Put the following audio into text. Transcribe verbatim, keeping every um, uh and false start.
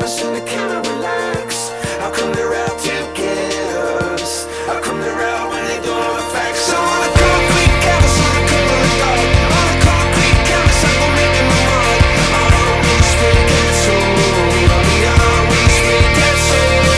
us and they cannot relax. How come they're out to get us? How come they're out when they don't have facts? So on the concrete canvas, on the color of dark, on the concrete canvas, I go making my mark. Are we speaking soul? Are we, are we speaking soul?